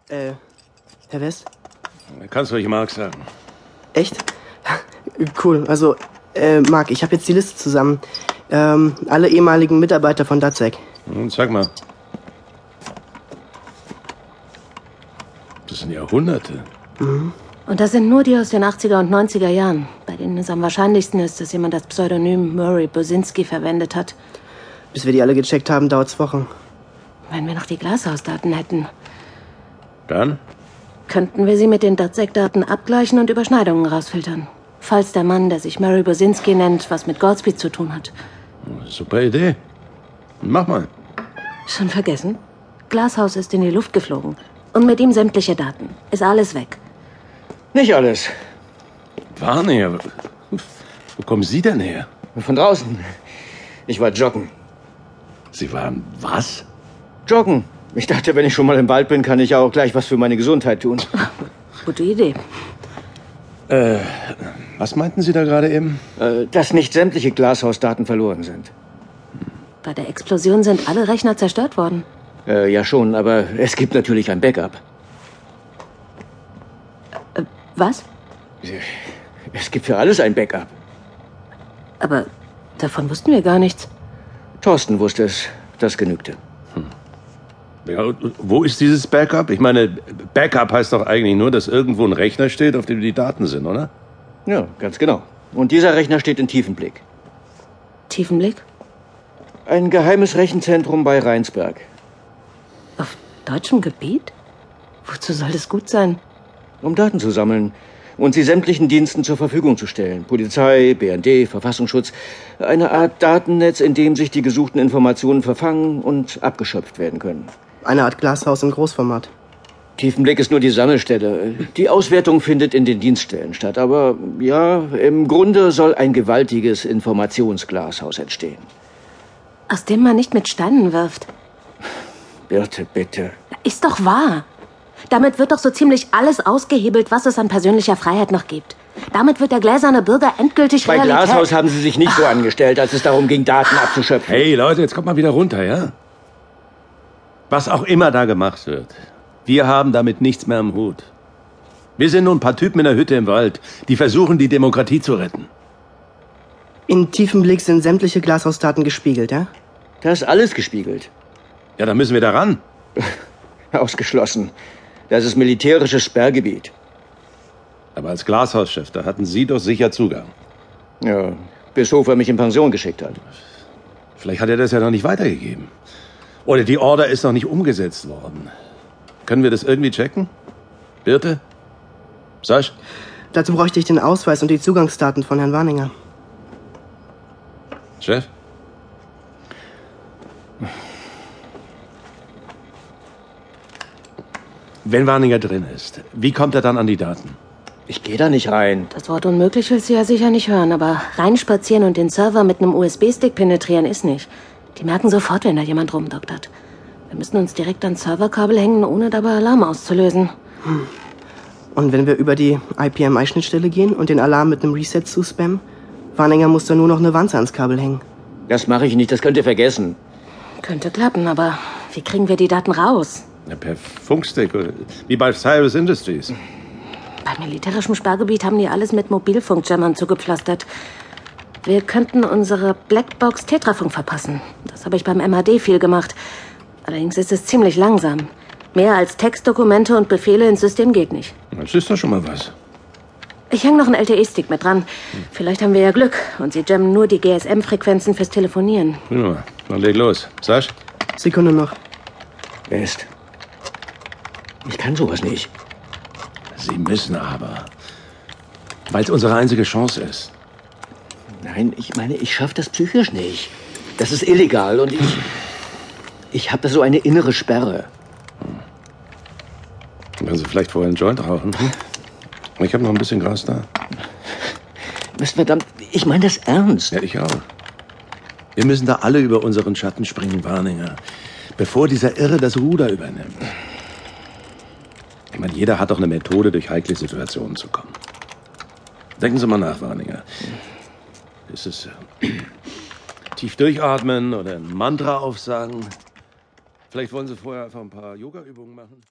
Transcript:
Herr West? Kannst ruhig Mark sagen. Echt? Cool. Also, Mark, ich habe jetzt die Liste zusammen. Alle ehemaligen Mitarbeiter von DATSEC. Sag mal. Das sind Jahrhunderte. Mhm. Und das sind nur die aus den 80er und 90er Jahren, bei denen es am wahrscheinlichsten ist, dass jemand das Pseudonym Murray Bosinski verwendet hat. Bis wir die alle gecheckt haben, dauert's Wochen. Wenn wir noch die Glashausdaten hätten. Dann? Könnten wir sie mit den DATSEC-Daten abgleichen und Überschneidungen rausfiltern. Falls der Mann, der sich Murray Bosinski nennt, was mit Goldspeed zu tun hat. Super Idee. Mach mal. Schon vergessen? Glashaus ist in die Luft geflogen. Und mit ihm sämtliche Daten. Ist alles weg. Nicht alles. Warninger, wo kommen Sie denn her? Von draußen. Ich war joggen. Sie waren was? Joggen. Ich dachte, wenn ich schon mal im Wald bin, kann ich auch gleich was für meine Gesundheit tun. Gute Idee. Was meinten Sie da gerade eben? Dass nicht sämtliche Glashausdaten verloren sind. Bei der Explosion sind alle Rechner zerstört worden. Ja schon, aber es gibt natürlich ein Backup. Was? Es gibt für alles ein Backup. Aber davon wussten wir gar nichts. Thorsten wusste es. Das genügte. Ja, wo ist dieses Backup? Ich meine, Backup heißt doch eigentlich nur, dass irgendwo ein Rechner steht, auf dem die Daten sind, oder? Ja, ganz genau. Und dieser Rechner steht in Tiefenblick. Tiefenblick? Ein geheimes Rechenzentrum bei Rheinsberg. Auf deutschem Gebiet? Wozu soll das gut sein? Um Daten zu sammeln und sie sämtlichen Diensten zur Verfügung zu stellen. Polizei, BND, Verfassungsschutz. Eine Art Datennetz, in dem sich die gesuchten Informationen verfangen und abgeschöpft werden können. Eine Art Glashaus im Großformat. Tiefenblick ist nur die Sammelstelle. Die Auswertung findet in den Dienststellen statt. Aber ja, im Grunde soll ein gewaltiges Informationsglashaus entstehen. Aus dem man nicht mit Steinen wirft. Birte, bitte. Ist doch wahr. Damit wird doch so ziemlich alles ausgehebelt, was es an persönlicher Freiheit noch gibt. Damit wird der gläserne Bürger endgültig Bei Realität. Glashaus haben Sie sich nicht so angestellt, als es darum ging, Daten abzuschöpfen. Hey Leute, jetzt kommt mal wieder runter, ja? Was auch immer da gemacht wird. Wir haben damit nichts mehr am Hut. Wir sind nur ein paar Typen in der Hütte im Wald, die versuchen, die Demokratie zu retten. In Tiefenblick sind sämtliche Glashausdaten gespiegelt, ja? Da ist alles gespiegelt. Ja, dann müssen wir da ran. Ausgeschlossen. Das ist militärisches Sperrgebiet. Aber als Glashauschef, da hatten Sie doch sicher Zugang. Ja, bis Hofer mich in Pension geschickt hat. Vielleicht hat er das ja noch nicht weitergegeben. Oder die Order ist noch nicht umgesetzt worden. Können wir das irgendwie checken? Birte? Sasch? Dazu bräuchte ich den Ausweis und die Zugangsdaten von Herrn Warninger. Chef? Wenn Warninger drin ist, wie kommt er dann an die Daten? Ich gehe da nicht rein. Das Wort unmöglich willst du ja sicher nicht hören, aber reinspazieren und den Server mit einem USB-Stick penetrieren ist nicht. Die merken sofort, wenn da jemand rumdoktert. Wir müssen uns direkt ans Serverkabel hängen, ohne dabei Alarm auszulösen. Und wenn wir über die IPMI-Schnittstelle gehen und den Alarm mit einem Reset zuspammen? Warninger muss da nur noch eine Wanze ans Kabel hängen. Das mache ich nicht, das könnt ihr vergessen. Könnte klappen, aber wie kriegen wir die Daten raus? Ja, per Funkstick, oder wie bei Cyrus Industries. Bei militärischem Sperrgebiet haben die alles mit Mobilfunkjammern zugepflastert. Wir könnten unsere Blackbox Tetrafunk verpassen. Das habe ich beim MAD viel gemacht. Allerdings ist es ziemlich langsam. Mehr als Textdokumente und Befehle ins System geht nicht. Das ist doch schon mal was. Ich hänge noch einen LTE-Stick mit dran. Vielleicht haben wir ja Glück und sie jammen nur die GSM-Frequenzen fürs Telefonieren. Ja, dann leg los. Sasch? Sekunde noch. West. Ich kann sowas nicht. Sie müssen aber. Weil es unsere einzige Chance ist. Nein, ich meine, ich schaffe das psychisch nicht. Das ist illegal und ich habe da so eine innere Sperre. Können Sie vielleicht vorher einen Joint rauchen? Ich habe noch ein bisschen Gras da. Mist, verdammt, ich meine das ernst. Ja, ich auch. Wir müssen da alle über unseren Schatten springen, Warninger. Bevor dieser Irre das Ruder übernimmt. Ich meine, jeder hat doch eine Methode, durch heikle Situationen zu kommen. Denken Sie mal nach, Warninger. Ist es tief durchatmen oder ein Mantra aufsagen? Vielleicht wollen Sie vorher einfach ein paar Yoga-Übungen machen?